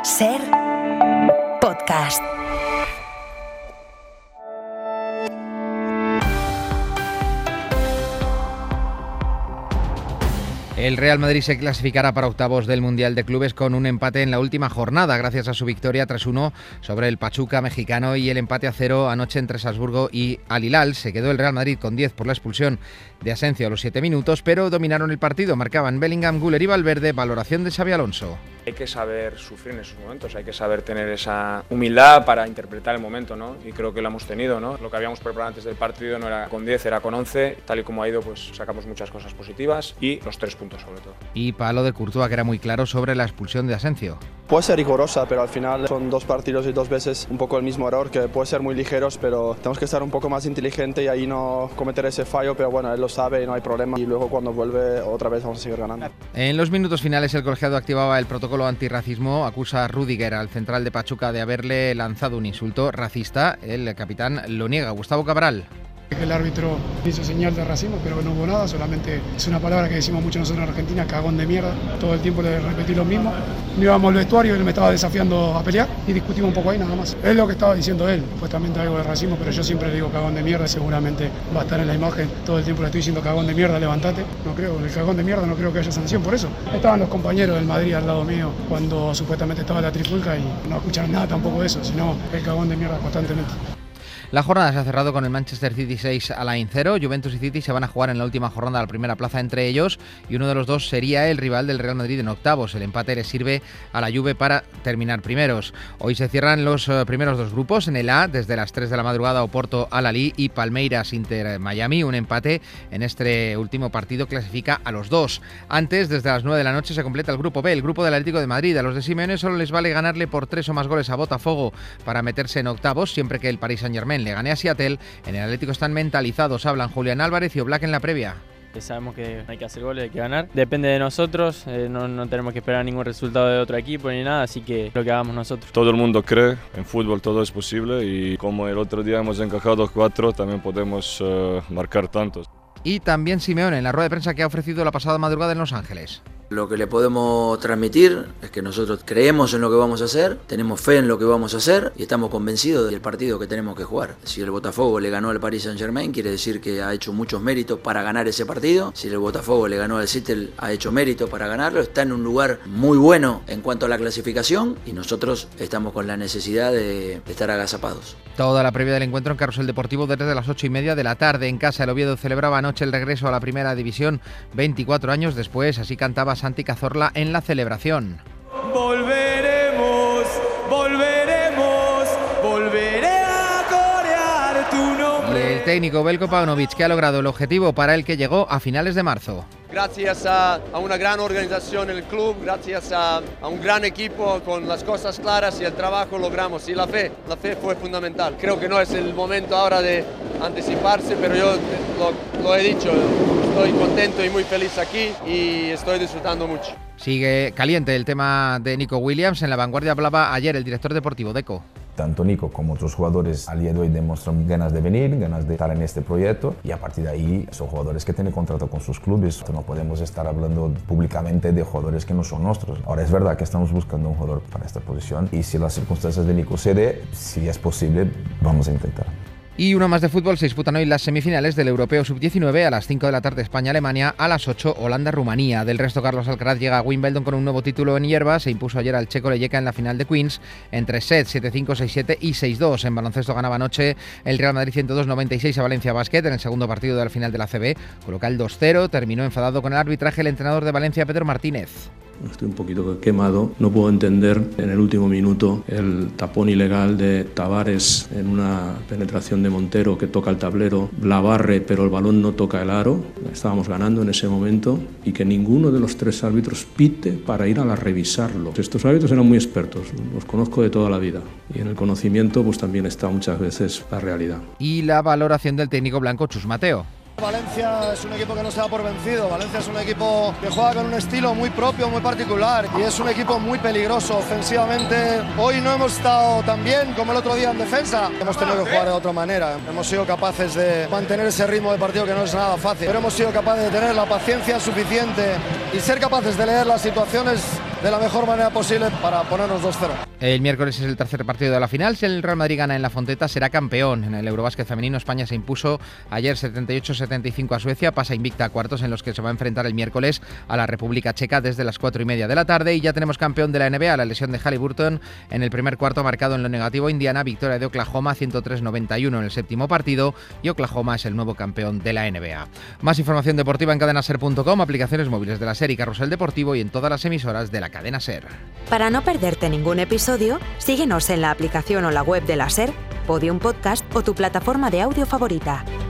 Ser podcast. El Real Madrid se clasificará para octavos del Mundial de Clubes con un empate en la última jornada, gracias a su victoria 3-1 sobre el Pachuca mexicano y el empate a 0 anoche entre Salzburgo y Al Hilal. Se quedó el Real Madrid con 10 por la expulsión de Asensio a los 7 minutos, pero dominaron el partido. Marcaban Bellingham, Güler y Valverde. Valoración de Xabi Alonso. Hay que saber sufrir en esos momentos, hay que saber tener esa humildad para interpretar el momento, ¿no? Y creo que lo hemos tenido, ¿no? Lo que habíamos preparado antes del partido no era con 10, era con 11. Tal y como ha ido, pues sacamos muchas cosas positivas y los 3 puntos sobre todo. Y palo de Courtois, que era muy claro sobre la expulsión de Asensio. Puede ser rigorosa, pero al final son 2 partidos y 2 veces un poco el mismo error, que puede ser muy ligeros, pero tenemos que estar un poco más inteligentes y ahí no cometer ese fallo, pero bueno, él lo sabe y no hay problema. Y luego cuando vuelve otra vez vamos a seguir ganando. En los minutos finales el colegiado activaba el protocolo antirracismo. Acusa a Rüdiger, al central de Pachuca, de haberle lanzado un insulto racista. El capitán lo niega. Gustavo Cabral. El árbitro hizo señal de racismo, pero no hubo nada, solamente es una palabra que decimos mucho nosotros en Argentina, cagón de mierda. Todo el tiempo le repetí lo mismo. No íbamos al vestuario, él me estaba desafiando a pelear y discutimos un poco ahí nada más. Es lo que estaba diciendo él, supuestamente algo de racismo, pero yo siempre le digo cagón de mierda, seguramente va a estar en la imagen. Todo el tiempo le estoy diciendo cagón de mierda, levantate. No creo, el cagón de mierda no creo que haya sanción por eso. Estaban los compañeros del Madrid al lado mío cuando supuestamente estaba la trifulca y no escucharon nada tampoco de eso, sino el cagón de mierda constantemente. La jornada se ha cerrado con el Manchester City 6, Alain 0. Juventus y City se van a jugar en la última jornada la primera plaza entre ellos y uno de los dos sería el rival del Real Madrid en octavos. El empate le sirve a la Juve para terminar primeros. Hoy se cierran los primeros 2 grupos. En el A, desde las 3 de la madrugada, Oporto Al-Ahly y Palmeiras Inter Miami. Un empate en este último partido clasifica a los 2. Antes, desde las 9 de la noche, se completa el grupo B, el grupo del Atlético de Madrid. A los de Simeone solo les vale ganarle por 3 o más goles a Botafogo para meterse en octavos, siempre que el Paris Saint-Germain le gane a Seattle. En el Atlético están mentalizados, hablan Julián Álvarez y Oblak en la previa. Sabemos que hay que hacer goles, hay que ganar. Depende de nosotros, no tenemos que esperar ningún resultado de otro equipo ni nada, así que lo que hagamos nosotros. Todo el mundo cree, en fútbol todo es posible y como el otro día hemos encajado 4, también podemos marcar tantos. Y también Simeone en la rueda de prensa que ha ofrecido la pasada madrugada en Los Ángeles. Lo que le podemos transmitir es que nosotros creemos en lo que vamos a hacer, tenemos fe en lo que vamos a hacer y estamos convencidos del partido que tenemos que jugar. Si el Botafogo le ganó al Paris Saint-Germain, quiere decir que ha hecho muchos méritos para ganar ese partido. Si el Botafogo le ganó al Seattle, ha hecho mérito para ganarlo. Está en un lugar muy bueno en cuanto a la clasificación y nosotros estamos con la necesidad de estar agazapados. Toda la previa del encuentro en Carrusel Deportivo desde las 8:30 de la tarde. En casa, el Oviedo celebraba anoche el regreso a la primera división 24 años después. Así cantaba Santi Cazorla en la celebración. Volveremos, volveremos, volveré a corear tu nombre. Y el técnico Veljko Paunovic, que ha logrado el objetivo para el que llegó a finales de marzo. Gracias a una gran organización en el club, gracias a un gran equipo con las cosas claras y el trabajo logramos. Y la fe fue fundamental. Creo que no es el momento ahora de anticiparse, pero yo lo he dicho, estoy contento y muy feliz aquí y estoy disfrutando mucho. Sigue caliente el tema de Nico Williams. En La Vanguardia hablaba ayer el director deportivo Deco. Tanto Nico como otros jugadores al día de hoy demuestran ganas de venir, ganas de estar en este proyecto y a partir de ahí son jugadores que tienen contrato con sus clubes. No podemos estar hablando públicamente de jugadores que no son nuestros. Ahora es verdad que estamos buscando un jugador para esta posición y si las circunstancias de Nico cede, si es posible, vamos a intentar. Y uno más de fútbol, se disputan hoy las semifinales del Europeo Sub-19 a las 5 de la tarde España-Alemania, a las 8 Holanda-Rumanía. Del resto, Carlos Alcaraz llega a Wimbledon con un nuevo título en hierba, se impuso ayer al checo Leyeka en la final de Queens en 3 sets, 7-5, 6-7 y 6-2. En baloncesto ganaba anoche el Real Madrid 102-96 a Valencia Basket en el segundo partido de la final de la ACB, coloca el 2-0, terminó enfadado con el arbitraje el entrenador de Valencia, Pedro Martínez. Estoy un poquito quemado, no puedo entender en el último minuto el tapón ilegal de Tavares en una penetración de Montero que toca el tablero, la barre pero el balón no toca el aro, estábamos ganando en ese momento y que ninguno de los 3 árbitros pite para ir a revisarlo. Estos árbitros eran muy expertos, los conozco de toda la vida y en el conocimiento pues también está muchas veces la realidad. Y la valoración del técnico blanco Chus Mateo. Valencia es un equipo que no se da por vencido, Valencia es un equipo que juega con un estilo muy propio, muy particular y es un equipo muy peligroso ofensivamente. Hoy no hemos estado tan bien como el otro día en defensa, hemos tenido que jugar de otra manera, hemos sido capaces de mantener ese ritmo de partido que no es nada fácil, pero hemos sido capaces de tener la paciencia suficiente y ser capaces de leer las situaciones de la mejor manera posible para ponernos 2-0. El miércoles es el tercer partido de la final. Si el Real Madrid gana en la Fonteta, será campeón. En el Eurobásquet femenino, España se impuso ayer 78-75 a Suecia, pasa invicta a cuartos en los que se va a enfrentar el miércoles a la República Checa desde las 4:30 de la tarde. Y ya tenemos campeón de la NBA, la lesión de Haliburton en el primer cuarto marcado en lo negativo. Indiana, victoria de Oklahoma 103-91 en el séptimo partido, y Oklahoma es el nuevo campeón de la NBA. Más información deportiva en cadenaser.com, aplicaciones móviles de la SER y Carrusel Deportivo y en todas las emisoras de la cadena SER. Para no perderte ningún episodio, síguenos en la aplicación o la web de la SER, Podium Podcast o tu plataforma de audio favorita.